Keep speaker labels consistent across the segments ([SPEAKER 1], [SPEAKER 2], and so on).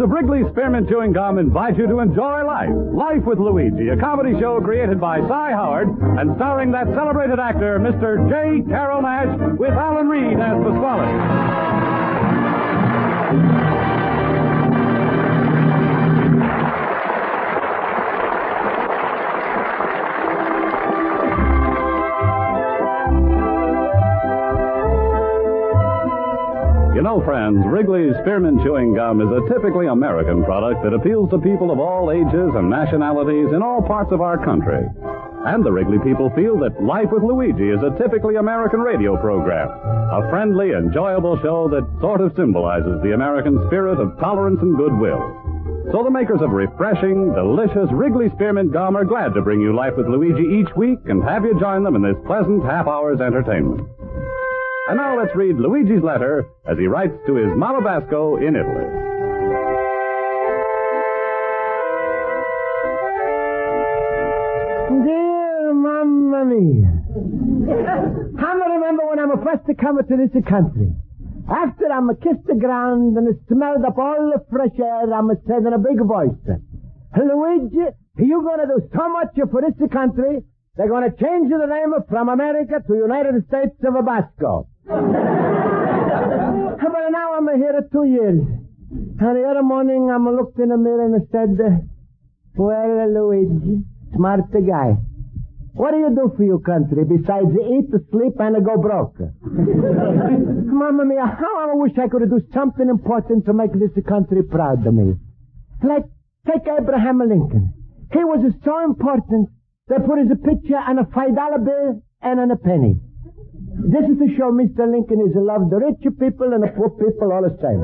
[SPEAKER 1] of Wrigley Spearmint Chewing Gum invite you to enjoy life. Life with Luigi, a comedy show created by Cy Howard and starring that celebrated actor, Mr. J. Carrol Naish, with Alan Reed as Pasquale. You know, friends, Wrigley's Spearmint Chewing Gum is a typically American product that appeals to people of all ages and nationalities in all parts of our country. And the Wrigley people feel that Life with Luigi is a typically American radio program, a friendly, enjoyable show that sort of symbolizes the American spirit of tolerance and goodwill. So the makers of refreshing, delicious Wrigley Spearmint Gum are glad to bring you Life with Luigi each week and have you join them in this pleasant half-hour's entertainment. And now let's read Luigi's letter as he writes to his Malabasco in Italy.
[SPEAKER 2] Dear Mamma Mia, I remember when I'm first coming to this country. After I'm kissed the ground and smelled up all the fresh air, I'm said in a big voice, Luigi, you're going to do so much for this country, they're going to change the name from America to United States of Abasco. But now I'm here 2 years. And the other morning I looked in the mirror and said, well, Luigi, smart guy. What do you do for your country besides eat, sleep, and go broke? Mamma mia, how I wish I could do something important to make this country proud of me. Like, take Abraham Lincoln. He was so important, they put his picture on a $5 bill and on a penny. This is to show Mr. Lincoln is loved the rich people and the poor people all the same.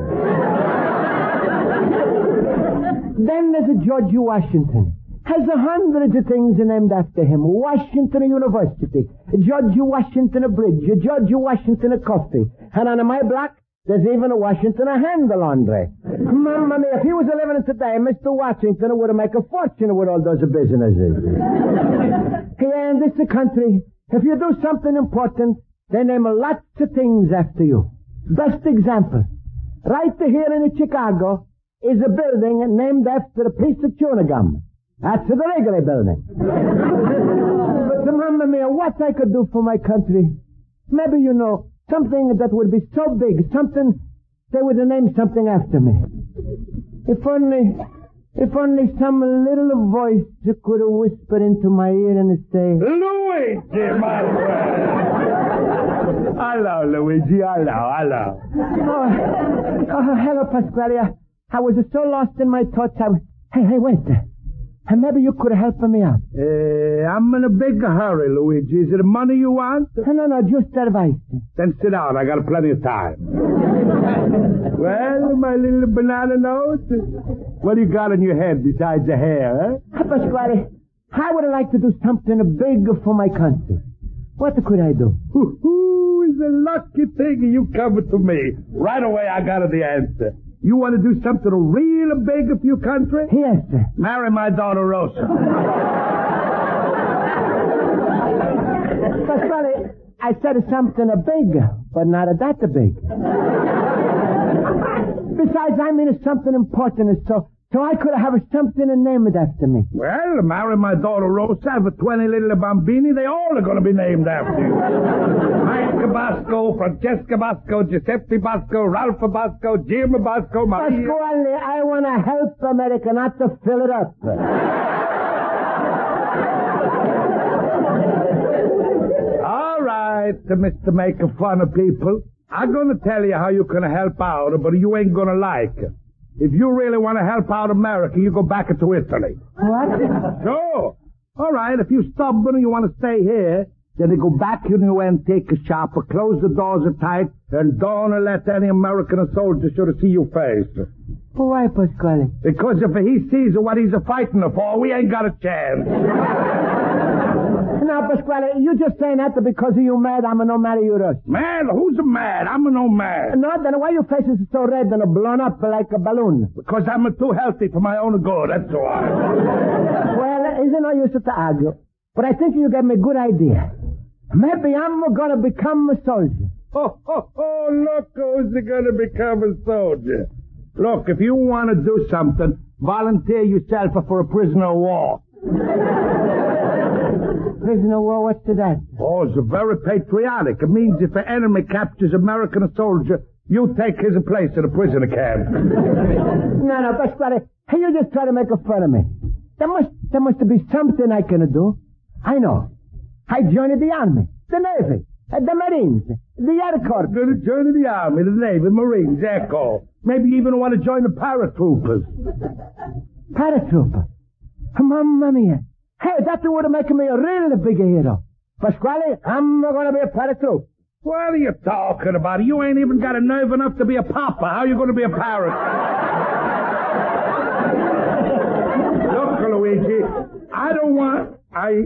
[SPEAKER 2] Then there's George Washington. Has hundreds of things named after him. Washington University, George Washington Bridge, George Washington Coffee. And on my block, there's even a Washington hand laundry. Mamma mia, if he was living today, Mr. Washington would make a fortune with all those businesses. Here in this country, if you do something important, they name lots of things after you. Best example, right here in Chicago is a building named after a piece of chewing gum. That's the Wrigley building. But Mamma mia, what I could do for my country? Maybe you know, something that would be so big, something, they would name something after me. If only some little voice could whisper into my ear and say,
[SPEAKER 3] Luigi, my friend! Hello, Luigi, hello.
[SPEAKER 2] Oh, hello, Pasquale. I was so lost in my thoughts. Hey, wait. Maybe you could help me out.
[SPEAKER 3] I'm in a big hurry, Luigi. Is it money you want?
[SPEAKER 2] No, just advice.
[SPEAKER 3] Then sit down. I got plenty of time. Well, my little banana nose, what do you got in your head besides the hair, huh?
[SPEAKER 2] Pasquale, I would like to do something big for my country. What could I do?
[SPEAKER 3] It's a lucky thing you come to me. Right away, I got the answer. You want to do something real big for your country?
[SPEAKER 2] Yes, sir.
[SPEAKER 3] Marry my daughter, Rosa.
[SPEAKER 2] Pasquale, I said something big, but not that big. Besides, I mean something important, so I could have something named after me.
[SPEAKER 3] Well, marry my daughter Rosa, have 20 little bambini, they all are going to be named after you. Mike Basco, Francesca Basco, Giuseppe Basco, Ralph Basco, Jim Basco, Maria...
[SPEAKER 2] Pasquale, I want to help America, not to fill it up.
[SPEAKER 3] All right, Mr. Making Fun of People. I'm going to tell you how you can help out, but you ain't going to like it. If you really want to help out America, you go back to Italy.
[SPEAKER 2] What?
[SPEAKER 3] Sure. All right, if you're stubborn and you want to stay here, then you go back in your antique shop, close the doors tight, and don't let any American soldier should see your face.
[SPEAKER 2] Why, Pasquale?
[SPEAKER 3] Because if he sees what he's fighting for, we ain't got a chance.
[SPEAKER 2] Now, Pasquale, you just saying that because you mad I'm no marry you, Russ.
[SPEAKER 3] Mad? Who's mad? I'm no mad.
[SPEAKER 2] No, then why your face is so red and blown up like a balloon?
[SPEAKER 3] Because I'm too healthy for my own good, that's why.
[SPEAKER 2] Well, isn't no use to argue. But I think you gave me a good idea. Maybe I'm gonna become a soldier.
[SPEAKER 3] Oh, look who's gonna become a soldier. Look, if you want to do something, volunteer yourself for a prisoner of war.
[SPEAKER 2] Prisoner of war, what's to that?
[SPEAKER 3] Oh, it's very patriotic. It means if an enemy captures American soldier, you take his place in a prisoner camp.
[SPEAKER 2] No, Pasquale, hey, you just try to make fun of me. There must be something I can do. I know. I joined the Army, the Navy, the Marines, the Air Corps.
[SPEAKER 3] Going to join the Army, the Navy, Marines, Air Corps. Maybe you even want to join the paratroopers.
[SPEAKER 2] Paratrooper? Mamma mia. Hey, that would have made me a real big hero. Pasquale, I'm going to be a paratrooper.
[SPEAKER 3] What are you talking about? You ain't even got a nerve enough to be a papa. How are you going to be a parrot? Look, Luigi, I don't want...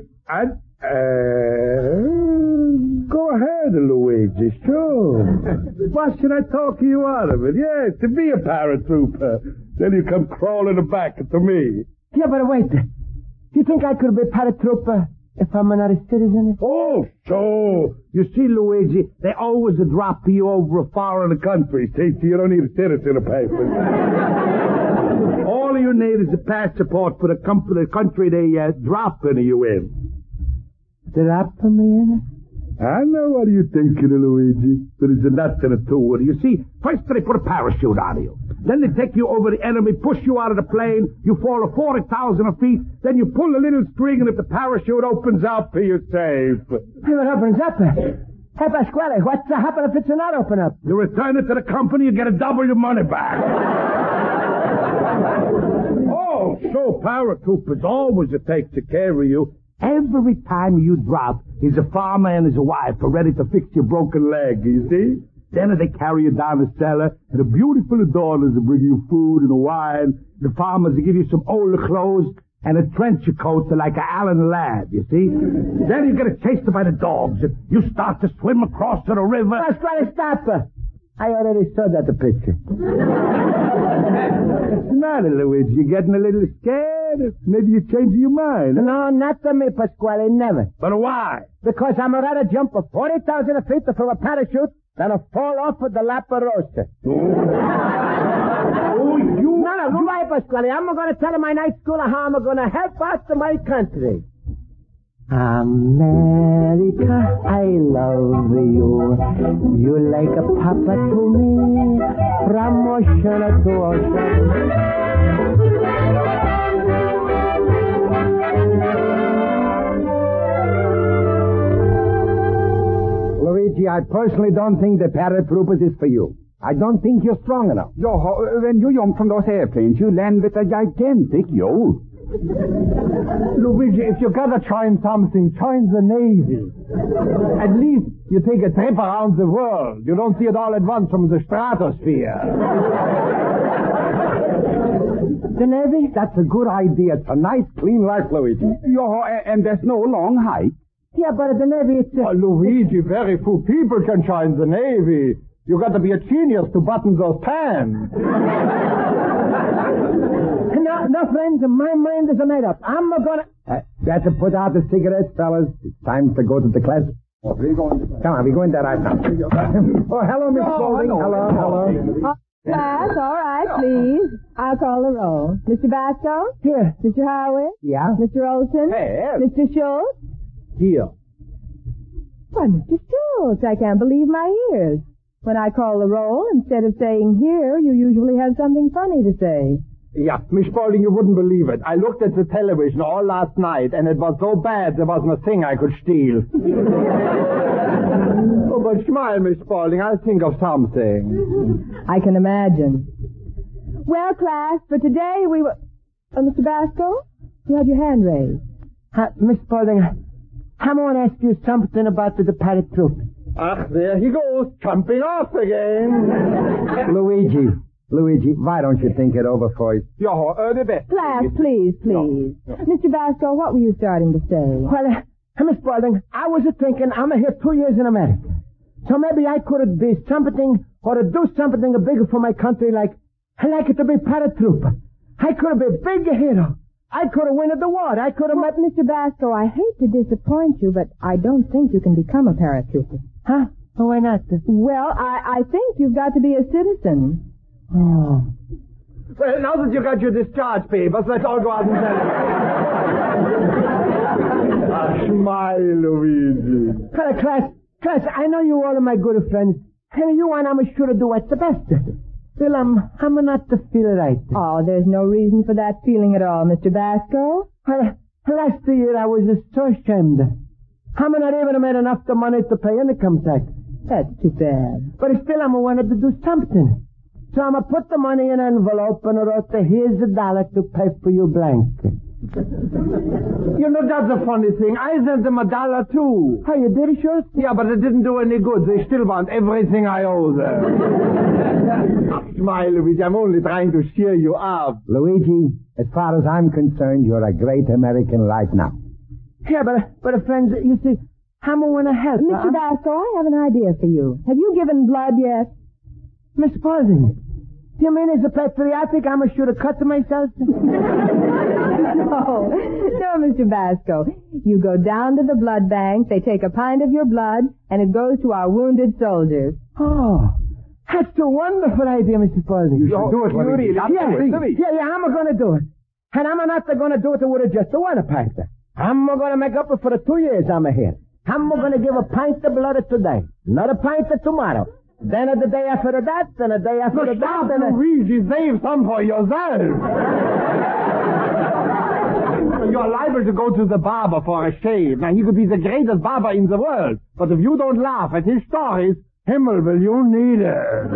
[SPEAKER 3] Go ahead, Luigi, sure. Why should I talk you out of it? Yeah, to be a paratrooper. Then you come crawling back to me.
[SPEAKER 2] Yeah, but wait. You think I could be a paratrooper if I'm not a citizen?
[SPEAKER 3] Oh, so. You see, Luigi, they always drop you over a foreign country, see? So you don't need a citizen papers. All you need is a passport for the country they dropping you in.
[SPEAKER 2] Dropping me in?
[SPEAKER 3] I know what you're thinking, Luigi. There is nothing to it. You see, first they put a parachute on you. Then they take you over the enemy, push you out of the plane. You fall 40,000 feet. Then you pull a little string, and if the parachute opens up, you're safe.
[SPEAKER 2] Hey, what opens up? Hey, Pasquale, what's to happen if it's not open up?
[SPEAKER 3] You return it to the company, you get double your money back. Oh, so paratroopers always take care of you. Every time you drop, is a farmer and his wife are ready to fix your broken leg, you see? Then they carry you down the cellar, and the beautiful daughters will bring you food and wine. The farmers will give you some old clothes and a trench coat like an Allen Ladd, you see? Then you get chased by the dogs, and you start to swim across to the river.
[SPEAKER 2] Let's try to stop her. I already saw that picture.
[SPEAKER 3] What's the matter, Luigi? You getting a little scared? Maybe you're changing your mind.
[SPEAKER 2] No, not to me, Pasquale, never.
[SPEAKER 3] But why?
[SPEAKER 2] Because I'm rather jump 40,000 feet from a parachute than a fall off of the Lapa Rosa.
[SPEAKER 3] Oh, you...
[SPEAKER 2] No, goodbye, Pasquale. I'm going to tell my night school how I'm going to help out to my country. America, I love you. You like a papa to me, from ocean to ocean.
[SPEAKER 4] Luigi, I personally don't think the paratroopers is for you. I don't think you're strong enough.
[SPEAKER 5] When you jump from those airplanes, you land with a gigantic yacht.
[SPEAKER 4] Luigi, if you gotta join something, join the Navy. At least you take a trip around the world. You don't see it all at once from the stratosphere.
[SPEAKER 2] The Navy?
[SPEAKER 4] That's a good idea. It's a nice, clean life, Luigi.
[SPEAKER 5] And there's no long hike.
[SPEAKER 2] Yeah, but the Navy, it's...
[SPEAKER 4] Luigi, very few people can join the Navy. You got to be a genius to button those pants.
[SPEAKER 2] No, friends, my mind is made up. I'm gonna...
[SPEAKER 4] Better put out the cigarettes, fellas. It's time to go to the class. Come on, we're going there right now. Oh, hello, Miss Spaulding. Hello.
[SPEAKER 6] Class, all right, please. I'll call the roll. Mr. Basco?
[SPEAKER 2] Here.
[SPEAKER 6] Mr. Howard?
[SPEAKER 4] Yeah?
[SPEAKER 6] Mr. Olson?
[SPEAKER 4] Hey.
[SPEAKER 6] Mr. Schultz?
[SPEAKER 4] Here.
[SPEAKER 6] Why, Mr. Schultz, I can't believe my ears. When I call the roll, instead of saying here, you usually have something funny to say.
[SPEAKER 4] Yeah, Miss Spaulding, you wouldn't believe it. I looked at the television all last night, and it was so bad there wasn't a thing I could steal. Oh, but smile, Miss Spaulding. I'll think of something.
[SPEAKER 6] I can imagine. Well, class, for today we were... Mr. Basco, you had your hand raised.
[SPEAKER 2] Miss Spaulding, I want to ask you something about the paratroopers.
[SPEAKER 4] There he goes, jumping off again. Luigi, why don't you think it over first?
[SPEAKER 5] The best.
[SPEAKER 6] Class, please.
[SPEAKER 5] No.
[SPEAKER 6] Mr. Basco, what were you starting to say?
[SPEAKER 2] Well, Miss Spaulding, I was thinking I'm here 2 years in America. So maybe I could be something or do something big for my country like to be paratrooper. I could be a big hero. I could have won the war. I could have met...
[SPEAKER 6] Mr. Basco, I hate to disappoint you, but I don't think you can become a paratrooper.
[SPEAKER 2] Huh? Why not?
[SPEAKER 6] Well, I think you've got to be a citizen.
[SPEAKER 2] Oh. Well, now that you got your discharge papers, let's all go out and celebrate. Smile, Luigi. Class, I know you all are my good friends. And you and I'm sure to do what's the best. Still, I'm not to feel right.
[SPEAKER 6] Oh, there's no reason for that feeling at all, Mr. Basco.
[SPEAKER 2] Well, last year I was so ashamed. I'm not even made enough the money to pay income tax.
[SPEAKER 6] That's too bad.
[SPEAKER 2] But still, I wanted to do something. So I'm put the money in an envelope and I wrote, here's $1 to pay for you blank. You know, that's a funny thing. I sent them $1 too. Oh, you did, sure? Yeah, but it didn't do any good. They still want everything I owe them. Smile, Luigi. I'm only trying to cheer you up.
[SPEAKER 7] Luigi, as far as I'm concerned, you're a great American right now.
[SPEAKER 2] Yeah, but friends, you see, I'm going to help.
[SPEAKER 6] Mr. Basco, I have an idea for you. Have you given blood yet?
[SPEAKER 2] Miss Pausing, do you mean as a patriotic I should have cut to myself?
[SPEAKER 6] No, Mr. Basco. You go down to the blood bank, they take a pint of your blood, and it goes to our wounded soldiers.
[SPEAKER 2] Oh, that's a wonderful idea, Mr. Pausing.
[SPEAKER 7] You should do it, Luigi.
[SPEAKER 2] Yeah, I'm going to do it. And I'm not going to do it with just a one pint. I'm going to make up for the 2 years I'm here. I'm going to give a pint of blood today, not a pint tomorrow. Then the day after that, then the day after that.
[SPEAKER 4] Stop, Luigi. Save some for yourself. You're liable to go to the barber for a shave. Now, he could be the greatest barber in the world. But if you don't laugh at his stories, Himmel will you need it.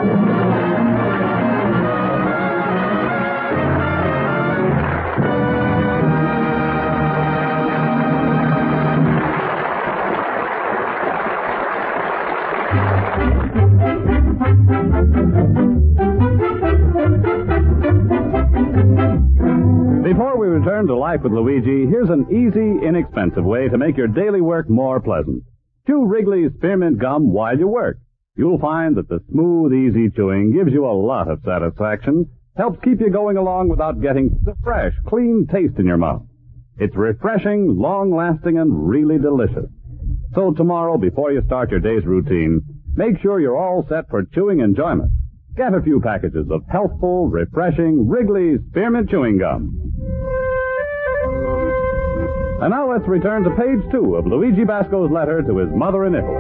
[SPEAKER 1] Before we return to Life with Luigi, here's an easy, inexpensive way to make your daily work more pleasant. Chew Wrigley's Spearmint Gum while you work. You'll find that the smooth, easy chewing gives you a lot of satisfaction, helps keep you going along without getting the fresh, clean taste in your mouth. It's refreshing, long-lasting, and really delicious. So tomorrow, before you start your day's routine, make sure you're all set for chewing enjoyment. Get a few packages of healthful, refreshing Wrigley's Spearmint Chewing Gum. And now let's return to page 2 of Luigi Basco's letter to his mother in Italy.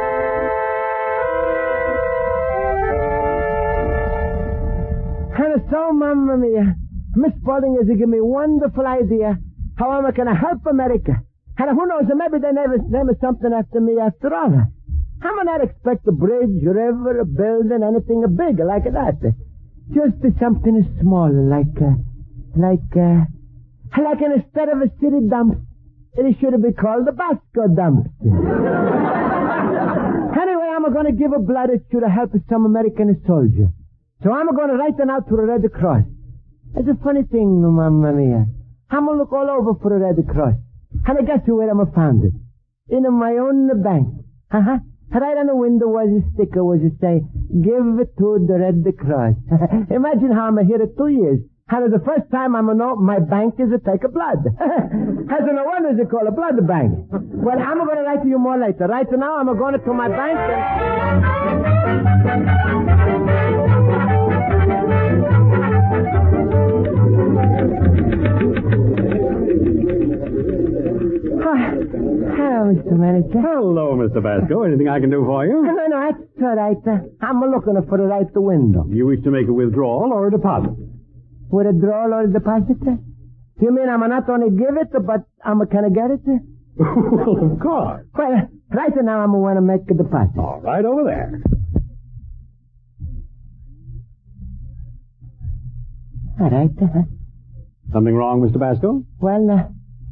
[SPEAKER 2] And so, Mamma Mia, Miss Spaulding has given me a wonderful idea how I'm going to help America. And who knows, maybe they name something after me after all. I'm not expect a bridge, a river, a building, anything big like that. Just something small, like instead of a city dump, it should be called the Basco dump. Anyway, I'm going to give a blood it should help some American soldier. So I'm going to write it out to the Red Cross. It's a funny thing, Mamma Mia. I'm going to look all over for the Red Cross. And I guess where I'm found it. In my own bank. Right on the window was a sticker, was it say, give it to the Red Cross. Imagine how I'm here 2 years. And the first time I'm know my bank is to take a blood. As no wonder is it called a blood bank. Well, I'm going to write to you more later. Right now, I'm going to my bank Hello, Mr. Manager.
[SPEAKER 1] Hello, Mr. Basco. Anything I can do for you?
[SPEAKER 2] No, that's all right. I'm looking for the right window.
[SPEAKER 1] You wish to make a withdrawal or a deposit?
[SPEAKER 2] Withdrawal or a deposit? You mean I'm not only give it, but can I get it?
[SPEAKER 1] Well, of course.
[SPEAKER 2] Well, right now I'm going to make a deposit.
[SPEAKER 1] All right, over there.
[SPEAKER 2] All right.
[SPEAKER 1] Something wrong, Mr. Basco?
[SPEAKER 2] Well,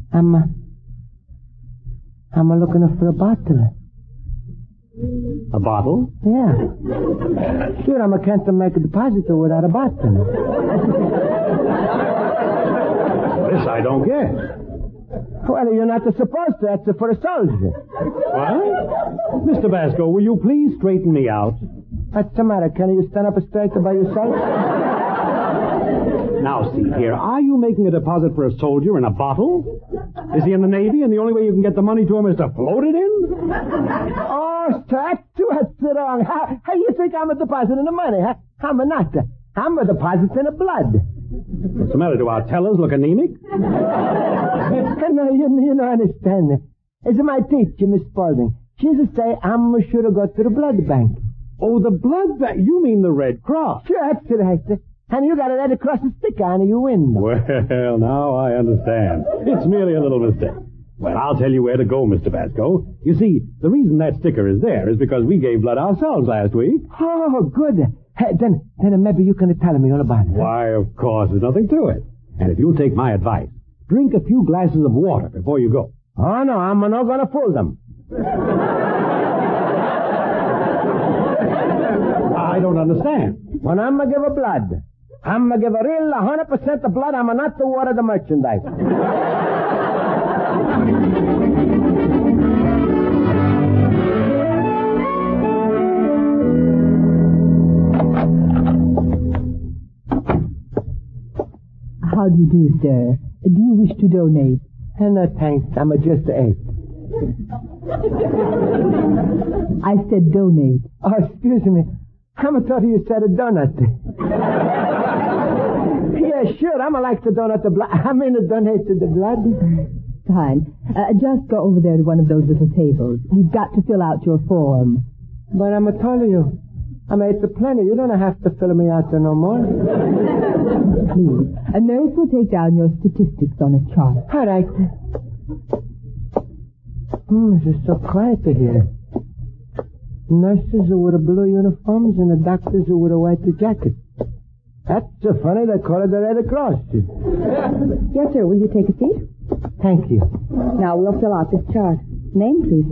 [SPEAKER 2] I'm looking for a bottle.
[SPEAKER 1] A bottle?
[SPEAKER 2] Yeah. Sure, I can't make a deposit without a bottle.
[SPEAKER 1] This I don't get.
[SPEAKER 2] Well, you're not supposed to. That's for a soldier.
[SPEAKER 1] What? Mr. Basco, will you please straighten me out?
[SPEAKER 2] What's the matter? Can you stand up straight by yourself?
[SPEAKER 1] Now, see here. Are you making a deposit for a soldier in a bottle? Is he in the Navy, and the only way you can get the money to him is to float it in?
[SPEAKER 2] Oh, that's wrong. How you think I'm depositing the money, huh? I'm not. I'm a depositing of blood.
[SPEAKER 1] What's the matter? Do our tellers look anemic?
[SPEAKER 2] No, you don't understand. It's my teacher, Miss Spaulding. She used to say I'm sure to go to the blood bank.
[SPEAKER 1] Oh, the blood bank. You mean the Red Cross?
[SPEAKER 2] Sure, that's right. And you got a Red Cross sticker on your window.
[SPEAKER 1] Well, now I understand. It's merely a little mistake. Well, I'll tell you where to go, Mr. Basco. You see, the reason that sticker is there is because we gave blood ourselves last week.
[SPEAKER 2] Oh, good. Then maybe you can tell me all about it.
[SPEAKER 1] Why, of course, there's nothing to it. And if you'll take my advice, drink a few glasses of water before you go.
[SPEAKER 2] Oh, no, I'm not going to fool them.
[SPEAKER 1] I don't understand.
[SPEAKER 2] When I'm going to give a blood, I'm going to give a real 100% of blood. I'm not to water the merchandise.
[SPEAKER 6] How do you do, sir? Do you wish to donate?
[SPEAKER 2] No, thanks. I'm just 8.
[SPEAKER 6] I said donate.
[SPEAKER 2] Oh, excuse me. I thought you said a donut. Yeah, sure. I'm like to donate the blood. I mean to donate to the blood.
[SPEAKER 6] Fine. Just go over there to one of those little tables. You've got to fill out your form.
[SPEAKER 2] But I'm telling you, I made the plenty. You don't have to fill me out there no more.
[SPEAKER 6] Please. A nurse will take down your statistics on a chart.
[SPEAKER 2] All right. This is so quiet here. Nurses who wear blue uniforms and the doctors who wear white jackets. That's so funny they call it the Red Cross.
[SPEAKER 6] Yes, sir. Will you take a seat?
[SPEAKER 2] Thank you.
[SPEAKER 6] Now we'll fill out this chart. Name, please.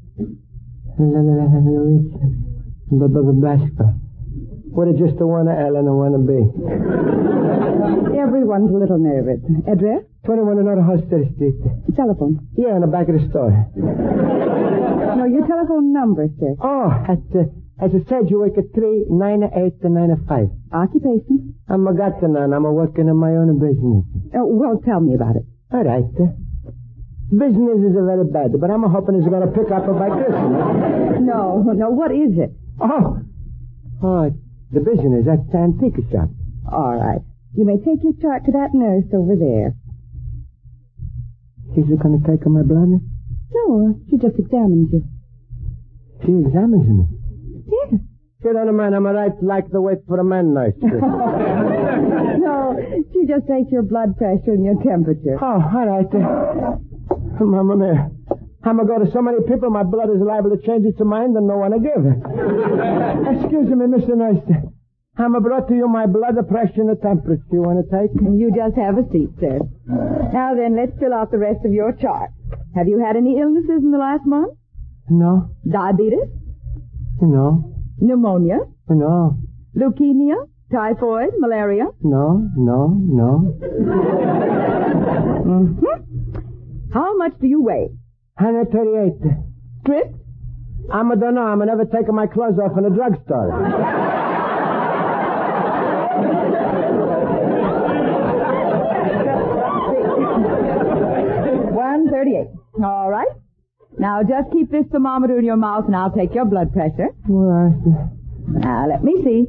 [SPEAKER 2] Basco. What is just a one L and a one B?
[SPEAKER 6] Everyone's a little nervous. Address?
[SPEAKER 2] 21 North Hoster Street.
[SPEAKER 6] Telephone?
[SPEAKER 2] Yeah, in the back of the store.
[SPEAKER 6] No, your telephone number, sir.
[SPEAKER 2] Oh, as I said, you work at 398 to 95.
[SPEAKER 6] Occupation?
[SPEAKER 2] I'm a none. I'm working in my own business.
[SPEAKER 6] Oh, well, tell me about it.
[SPEAKER 2] All right. Business is very bad, but I'm hoping it's going to pick up by Christmas.
[SPEAKER 6] No, what is it?
[SPEAKER 2] Oh, the business. That's the antique shop.
[SPEAKER 6] All right. You may take your chart to that nurse over there.
[SPEAKER 2] She's going to take my blood?
[SPEAKER 6] No, she just examines you.
[SPEAKER 2] She examines me?
[SPEAKER 6] Yes.
[SPEAKER 2] She don't mind. I'm right like to wait for a man nurse.
[SPEAKER 6] No, she just takes your blood pressure and your temperature.
[SPEAKER 2] Oh, all right. Mamma mia. I'm going to go to so many people, my blood is liable to change its mind and no one to give. Excuse me, Mr. Nurse. I'm brought to you my blood pressure and the temperature. You want to take?
[SPEAKER 6] You just have a seat, sir. Now then, let's fill out the rest of your chart. Have you had any illnesses in the last month?
[SPEAKER 2] No.
[SPEAKER 6] Diabetes?
[SPEAKER 2] No.
[SPEAKER 6] Pneumonia?
[SPEAKER 2] No.
[SPEAKER 6] Leukemia? Typhoid? Malaria?
[SPEAKER 2] No.
[SPEAKER 6] Mm-hmm. How much do you weigh?
[SPEAKER 2] 138.
[SPEAKER 6] Stripped?
[SPEAKER 2] I don't know. I'm never taking my clothes off in a drugstore.
[SPEAKER 6] 138. All right. Now just keep this thermometer in your mouth and I'll take your blood pressure. Now let me see.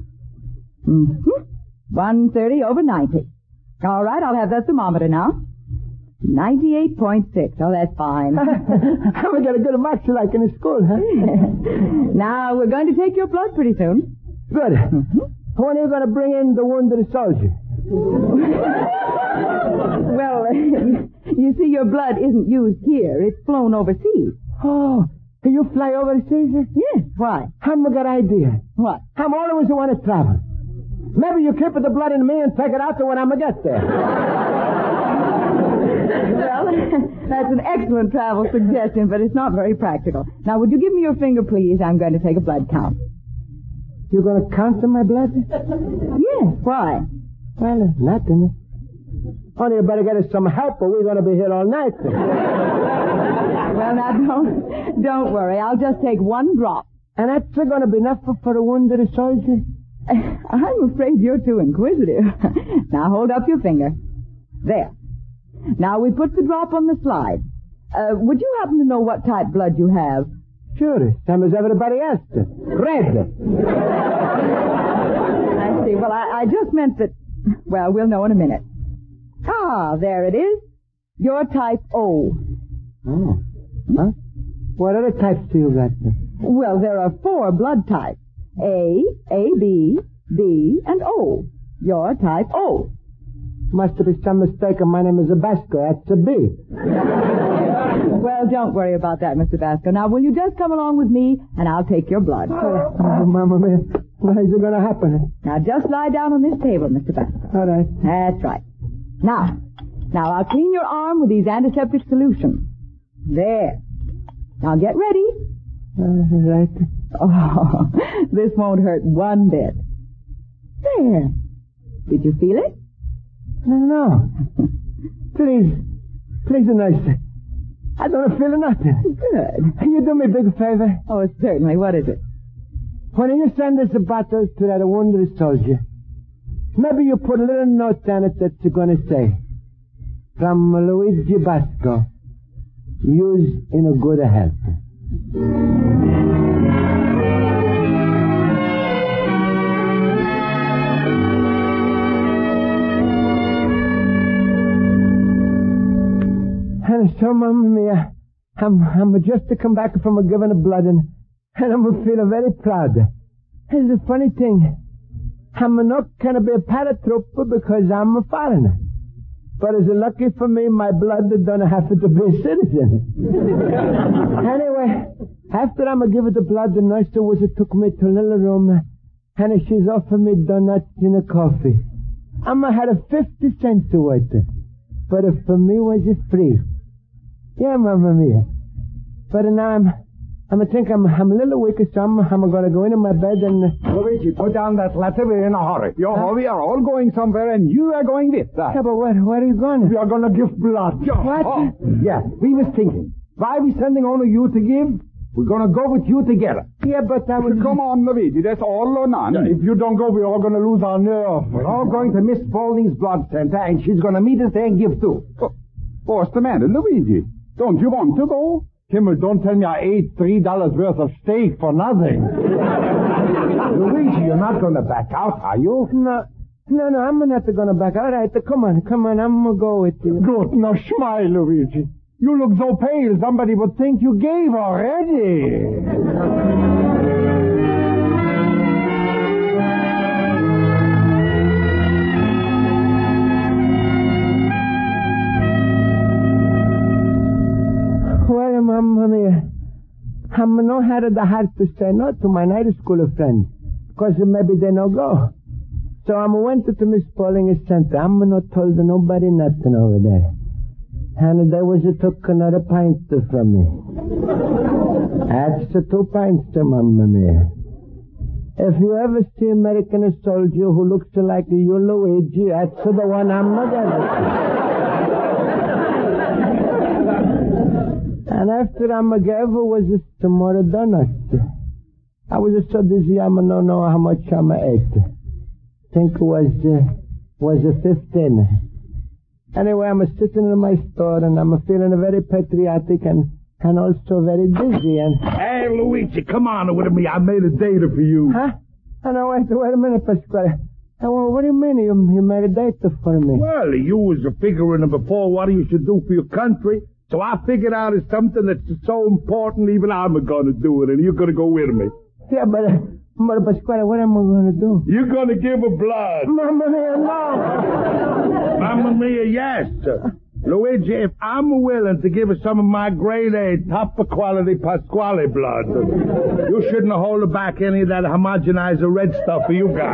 [SPEAKER 6] 130 over 90. All right, I'll have that thermometer now. 98.6. Oh, that's fine.
[SPEAKER 2] I'm going to get a good marks like in school, huh?
[SPEAKER 6] Now, we're going to take your blood pretty soon.
[SPEAKER 2] Good. When are you going to bring in the wounded soldier?
[SPEAKER 6] Well, you see, your blood isn't used here. It's flown overseas.
[SPEAKER 2] Oh, can you fly overseas?
[SPEAKER 6] Yes. Why?
[SPEAKER 2] I've a good idea.
[SPEAKER 6] What?
[SPEAKER 2] I'm always the one to travel. Maybe you keep the blood in me and take it out when I'm going to get there.
[SPEAKER 6] Well, that's an excellent travel suggestion, but it's not very practical. Now, would you give me your finger, please? I'm going to take a blood count.
[SPEAKER 2] You're going to count my blood?
[SPEAKER 6] Yes. Why?
[SPEAKER 2] Well, nothing. Only you better get us some help or we're going to be here all night.
[SPEAKER 6] Well, now, don't worry. I'll just take one drop.
[SPEAKER 2] And that's going to be enough for a wounded soldier?
[SPEAKER 6] I'm afraid you're too inquisitive. Now, hold up your finger. There. Now, we put the drop on the slide. Would you happen to know what type blood you have?
[SPEAKER 2] Sure. Same as everybody else. Red.
[SPEAKER 6] I see. Well, I just meant that... Well, we'll know in a minute. Ah, there it is. You're type O.
[SPEAKER 2] Oh. Huh? What other types do you got?
[SPEAKER 6] Well, there are 4 blood types. A, AB, B, and O. You're type O.
[SPEAKER 2] Must have been some mistake. My name is Basco. That's a B.
[SPEAKER 6] Well, don't worry about that, Mr. Basco. Now, will you just come along with me, and I'll take your blood.
[SPEAKER 2] Oh, Mamma mia. What is it going to happen?
[SPEAKER 6] Now, just lie down on this table, Mr. Basco.
[SPEAKER 2] All right.
[SPEAKER 6] That's right. Now, I'll clean your arm with these antiseptic solutions. There. Now, get ready.
[SPEAKER 2] Right.
[SPEAKER 6] Oh, this won't hurt one bit. There. Did you feel it?
[SPEAKER 2] No. Please, nice. I don't feel nothing.
[SPEAKER 6] Good.
[SPEAKER 2] Can you do me a big favor?
[SPEAKER 6] Oh, certainly. What is it?
[SPEAKER 2] When you send us a bottle to that wounded soldier, maybe you put a little note on it that you're going to say, from Luigi Basco, use in a good health. And so, Mamma Mia, I'm just to come back from a giving of blood, and I'm feeling very proud. It's a funny thing. I'm not going to be a paratrooper because I'm a foreigner. But it's lucky for me, my blood don't have to be a citizen. Anyway, after I'm give it the blood, the nurse wizard took me to a little room, and she's offered me donuts and a coffee. I had a 50 cents worth, but for me was it free. Yeah, Mamma Mia. But now I think I'm a little weak, so I'm going to go into my bed and...
[SPEAKER 7] Luigi, put down that letter. We're in a hurry. We are all going somewhere, and you are going with us.
[SPEAKER 2] Yeah, but where are you going?
[SPEAKER 7] We are going to give blood.
[SPEAKER 2] What?
[SPEAKER 7] Oh, yeah, we was thinking. Why are we sending only you to give? We're going to go with you together.
[SPEAKER 2] Yeah, but I was...
[SPEAKER 5] Come on, Luigi. That's all or none.
[SPEAKER 7] Yeah, if you don't go, we're all going to lose our nerve. We're all going to Miss Spaulding's blood center, and she's going to meet us there and give too.
[SPEAKER 5] What's the matter, Luigi? Don't you want to go?
[SPEAKER 4] Kimmel, don't tell me I ate $3 worth of steak for nothing.
[SPEAKER 7] Luigi, you're not going to back out, are you?
[SPEAKER 2] No, I'm not going to back. All right, come on, I'm going to go with you.
[SPEAKER 4] Good, now smile, Luigi. You look so pale, somebody would think you gave already.
[SPEAKER 2] Well, Mamma Mia, I'm not had the heart to say no to my night school friends, because maybe they no go. So I went to Miss Spaulding's center. I'm not told nobody nothing over there. And they was took another pint from me. That's 2 pints, Mamma Mia. If you ever see an American soldier who looks like you, Luigi, that's the one I'm not ever. And after I gave was some more donuts. I was so dizzy I don't know how much I ate. Think it was 15. Anyway, I'm sitting in my store and I'm feeling very patriotic and also very dizzy and...
[SPEAKER 3] Hey, Luigi, come on with me. I made a date for you.
[SPEAKER 2] Huh? Oh, no, wait a minute, Pasquale. What do you mean you made a date for me?
[SPEAKER 3] Well, you was figuring before what you should do for your country. So I figured out it's something that's so important, even I'm going to do it, and you're going to go with me.
[SPEAKER 2] Yeah, but Pasquale, what am I going to do?
[SPEAKER 3] You're going to give her blood.
[SPEAKER 2] Mamma Mia, no.
[SPEAKER 3] Mamma Mia, yes. Luigi, if I'm willing to give her some of my grade A, top quality Pasquale blood, you shouldn't hold back any of that homogenizer red stuff you got.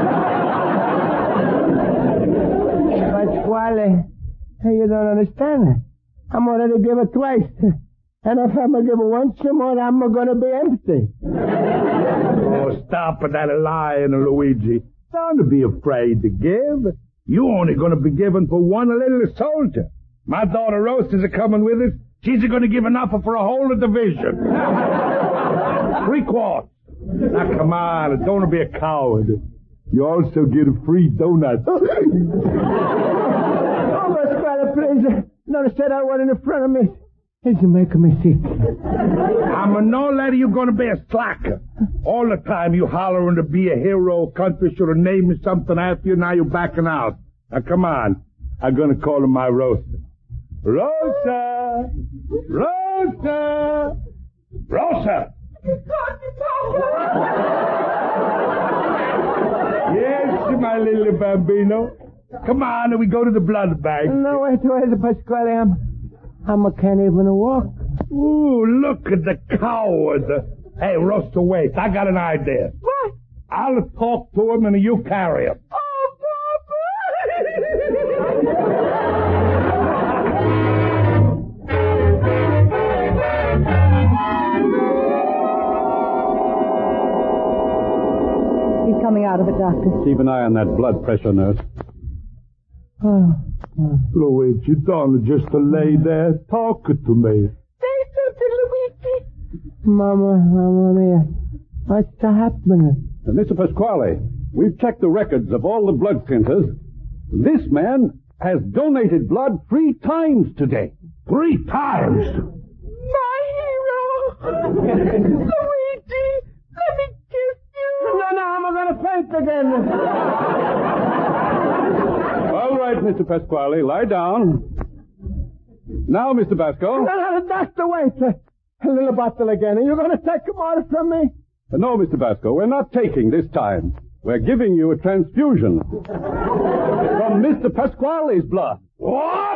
[SPEAKER 2] Pasquale, you don't understand. I'm already give it twice. And if I'm going to give it once more, I'm going to be empty.
[SPEAKER 3] Oh, stop with that lying, Luigi. Don't be afraid to give. You only going to be giving for one little soldier. My daughter Rose is coming with us. She's going to give enough for a whole division. 3/4. Now, come on. Don't be a coward. You also get a free donut.
[SPEAKER 2] Oh, Pasquale, please. Don't say that one in front of me. This is making me sick.
[SPEAKER 3] I'm no letter you're gonna be a slacker. All the time you hollering to be a hero. Country should have named me something after you. Now you're backing out. Now come on. I'm gonna call him my roaster. Rosa! Rosa! Rosa! Yes, my little bambino. Come on, and we go to the blood bank.
[SPEAKER 2] No, wait, Pasquale. I can't even walk.
[SPEAKER 3] Ooh, look at the coward. Hey, Rosa, wait. I got an idea.
[SPEAKER 2] What?
[SPEAKER 3] I'll talk to him and you carry him.
[SPEAKER 2] Oh,
[SPEAKER 6] He's coming out of it, Doctor.
[SPEAKER 1] Keep an eye on that blood pressure, nurse.
[SPEAKER 2] Oh.
[SPEAKER 3] Luigi, darling, just to lay there talking to me.
[SPEAKER 2] Say something, Luigi. Mamma mia. What's happening?
[SPEAKER 1] Mr. Pasquale, we've checked the records of all the blood centers. This man has donated blood 3 times today.
[SPEAKER 3] 3 times?
[SPEAKER 2] My hero! Luigi, let me kiss you! No, I'm gonna faint again!
[SPEAKER 1] All right, Mr. Pasquale, lie down. Now, Mr. Basco.
[SPEAKER 2] No, doctor, wait. A little bottle again. Are you gonna take him out from me?
[SPEAKER 1] No, Mr. Basco, we're not taking this time. We're giving you a transfusion from Mr. Pasquale's blood.
[SPEAKER 3] What?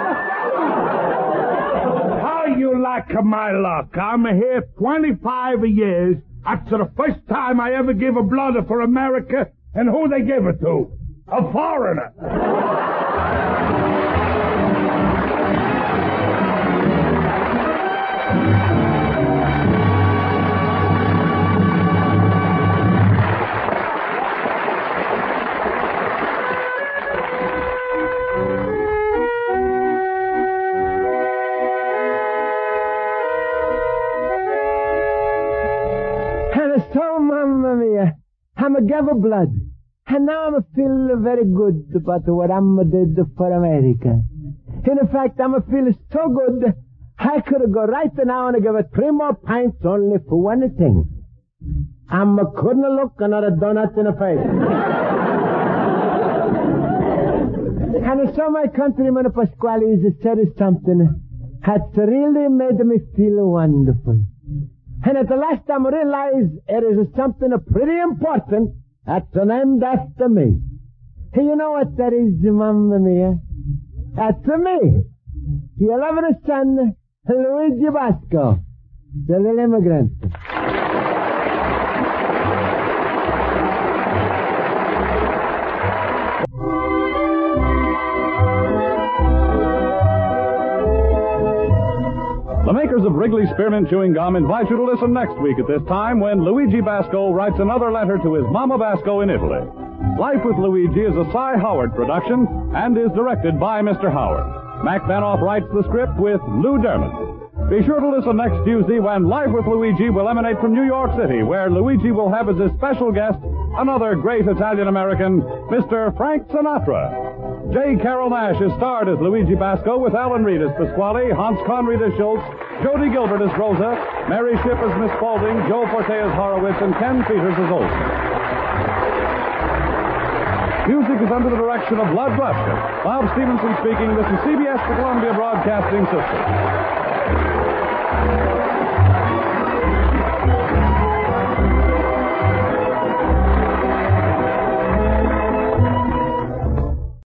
[SPEAKER 3] How you like my luck? I'm here 25 years. That's the first time I ever give a blood for America. And who they give it to? A foreigner.
[SPEAKER 2] So, mamma mia, I'm a give of blood. And now I'm feel very good about what I'm did for America. In fact, I'm feel so good, I could go right now and give it 3 more pints only for one thing. I'm couldn't look another donut in the face. And so my countryman Pasquale is said something that's really made me feel wonderful. And at the last time I realized it is something pretty important that's named after me. You know what that is, mamma mia? That's me. Your loving son, Luigi Basco, the little immigrant.
[SPEAKER 1] The makers of Wrigley Spearmint Chewing Gum invite you to listen next week at this time when Luigi Basco writes another letter to his Mama Basco in Italy. Life with Luigi is a Cy Howard production and is directed by Mr. Howard. Mac Benoff writes the script with Lou Dermott. Be sure to listen next Tuesday when Life with Luigi will emanate from New York City, where Luigi will have as his special guest another great Italian-American, Mr. Frank Sinatra. J. Carol Nash is starred as Luigi Basco with Alan Reed as Pasquale, Hans Conried as Schultz, Jody Gilbert as Rosa, Mary Shipp as Miss Spaulding, Joe Forte as Horowitz, and Ken Peters as Olson. Music is under the direction of Lud Gluskin. Bob Stevenson speaking. This is CBS, the Columbia Broadcasting System.